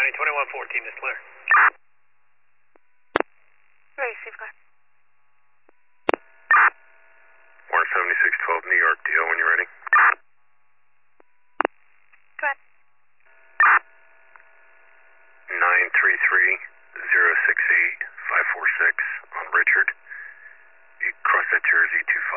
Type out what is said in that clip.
County, 2114 is clear. Ready, safeguard. Warren 7612 New York, DL when you're ready. Go ahead. 933-068-546 on Richard. You cross that Jersey 2